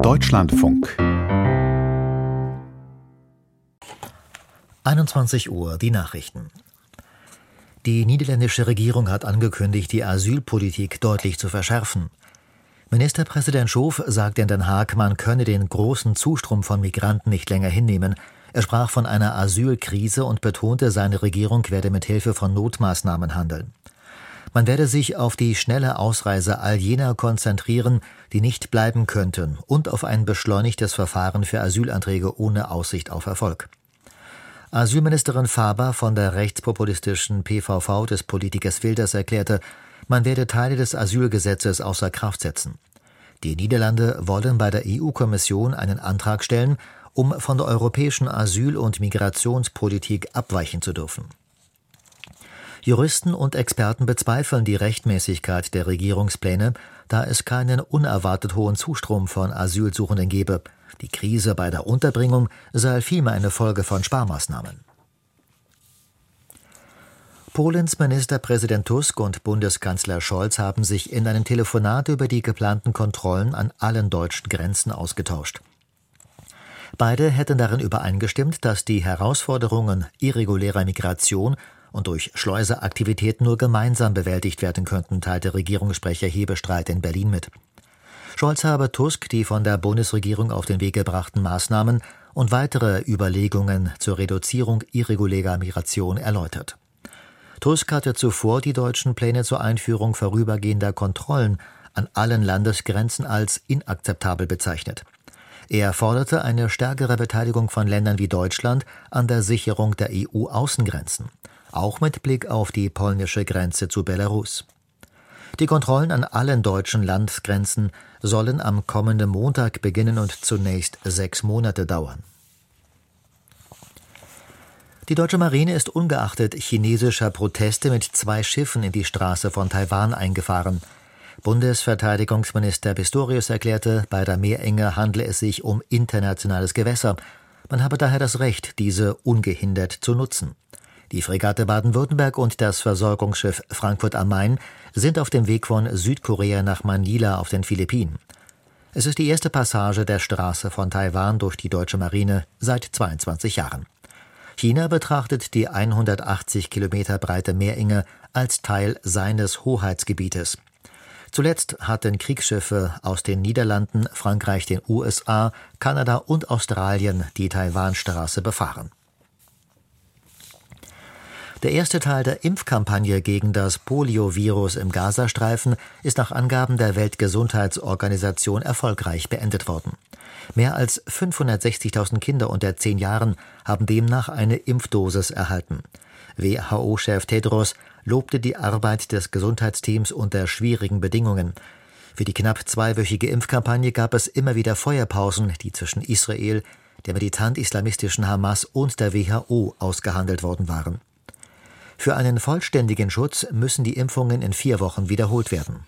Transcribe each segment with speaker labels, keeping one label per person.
Speaker 1: Deutschlandfunk
Speaker 2: 21 Uhr, die Nachrichten. Die niederländische Regierung hat angekündigt, die Asylpolitik deutlich zu verschärfen. Ministerpräsident Schoof sagte in Den Haag, man könne den großen Zustrom von Migranten nicht länger hinnehmen. Er sprach von einer Asylkrise und betonte, seine Regierung werde mit Hilfe von Notmaßnahmen handeln. Man werde sich auf die schnelle Ausreise all jener konzentrieren, die nicht bleiben könnten, und auf ein beschleunigtes Verfahren für Asylanträge ohne Aussicht auf Erfolg. Asylministerin Faber von der rechtspopulistischen PVV des Politikers Wilders erklärte, man werde Teile des Asylgesetzes außer Kraft setzen. Die Niederlande wollen bei der EU-Kommission einen Antrag stellen, um von der europäischen Asyl- und Migrationspolitik abweichen zu dürfen. Juristen und Experten bezweifeln die Rechtmäßigkeit der Regierungspläne, da es keinen unerwartet hohen Zustrom von Asylsuchenden gebe. Die Krise bei der Unterbringung sei vielmehr eine Folge von Sparmaßnahmen. Polens Ministerpräsident Tusk und Bundeskanzler Scholz haben sich in einem Telefonat über die geplanten Kontrollen an allen deutschen Grenzen ausgetauscht. Beide hätten darin übereingestimmt, dass die Herausforderungen irregulärer Migration und durch Schleuseraktivitäten nur gemeinsam bewältigt werden könnten, teilte Regierungssprecher Hebestreit in Berlin mit. Scholz habe Tusk die von der Bundesregierung auf den Weg gebrachten Maßnahmen und weitere Überlegungen zur Reduzierung irregulärer Migration erläutert. Tusk hatte zuvor die deutschen Pläne zur Einführung vorübergehender Kontrollen an allen Landesgrenzen als inakzeptabel bezeichnet. Er forderte eine stärkere Beteiligung von Ländern wie Deutschland an der Sicherung der EU-Außengrenzen, auch mit Blick auf die polnische Grenze zu Belarus. Die Kontrollen an allen deutschen Landgrenzen sollen am kommenden Montag beginnen und zunächst 6 Monate dauern. Die deutsche Marine ist ungeachtet chinesischer Proteste mit 2 Schiffen in die Straße von Taiwan eingefahren. Bundesverteidigungsminister Pistorius erklärte, bei der Meerenge handle es sich um internationales Gewässer. Man habe daher das Recht, diese ungehindert zu nutzen. Die Fregatte Baden-Württemberg und das Versorgungsschiff Frankfurt am Main sind auf dem Weg von Südkorea nach Manila auf den Philippinen. Es ist die erste Passage der Straße von Taiwan durch die deutsche Marine seit 22 Jahren. China betrachtet die 180 Kilometer breite Meerenge als Teil seines Hoheitsgebietes. Zuletzt hatten Kriegsschiffe aus den Niederlanden, Frankreich, den USA, Kanada und Australien die Taiwanstraße befahren. Der erste Teil der Impfkampagne gegen das Poliovirus im Gazastreifen ist nach Angaben der Weltgesundheitsorganisation erfolgreich beendet worden. Mehr als 560.000 Kinder unter 10 Jahren haben demnach eine Impfdosis erhalten. WHO-Chef Tedros lobte die Arbeit des Gesundheitsteams unter schwierigen Bedingungen. Für die knapp 2-wöchige Impfkampagne gab es immer wieder Feuerpausen, die zwischen Israel, der militant-islamistischen Hamas und der WHO ausgehandelt worden waren. Für einen vollständigen Schutz müssen die Impfungen in 4 Wochen wiederholt werden.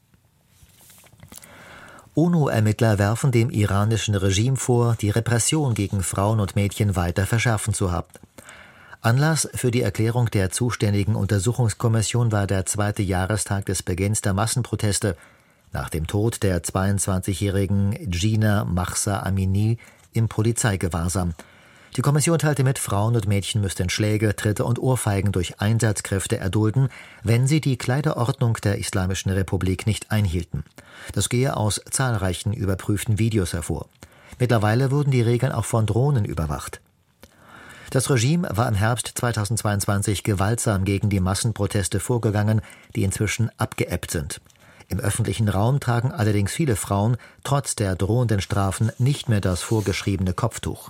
Speaker 2: UNO-Ermittler werfen dem iranischen Regime vor, die Repression gegen Frauen und Mädchen weiter verschärfen zu haben. Anlass für die Erklärung der zuständigen Untersuchungskommission war der 2. Jahrestag des Beginns der Massenproteste nach dem Tod der 22-jährigen Gina Mahsa Amini im Polizeigewahrsam. Die Kommission teilte mit, Frauen und Mädchen müssten Schläge, Tritte und Ohrfeigen durch Einsatzkräfte erdulden, wenn sie die Kleiderordnung der Islamischen Republik nicht einhielten. Das gehe aus zahlreichen überprüften Videos hervor. Mittlerweile wurden die Regeln auch von Drohnen überwacht. Das Regime war im Herbst 2022 gewaltsam gegen die Massenproteste vorgegangen, die inzwischen abgeebbt sind. Im öffentlichen Raum tragen allerdings viele Frauen trotz der drohenden Strafen nicht mehr das vorgeschriebene Kopftuch.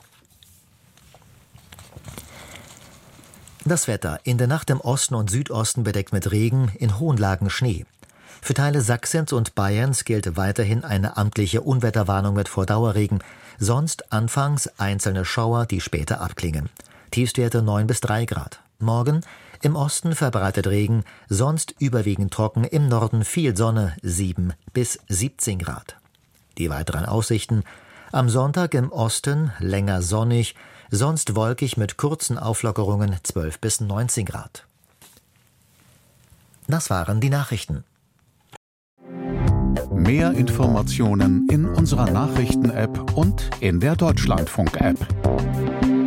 Speaker 2: Das Wetter: in der Nacht im Osten und Südosten bedeckt mit Regen, in hohen Lagen Schnee. Für Teile Sachsens und Bayerns gilt weiterhin eine amtliche Unwetterwarnung mit Vordauerregen, sonst anfangs einzelne Schauer, die später abklingen. Tiefstwerte 9 bis 3 Grad. Morgen im Osten verbreitet Regen, sonst überwiegend trocken, im Norden viel Sonne, 7 bis 17 Grad. Die weiteren Aussichten: am Sonntag im Osten länger sonnig, sonst wolkig mit kurzen Auflockerungen, 12 bis 19 Grad. Das waren die Nachrichten.
Speaker 1: Mehr Informationen in unserer Nachrichten-App und in der Deutschlandfunk-App.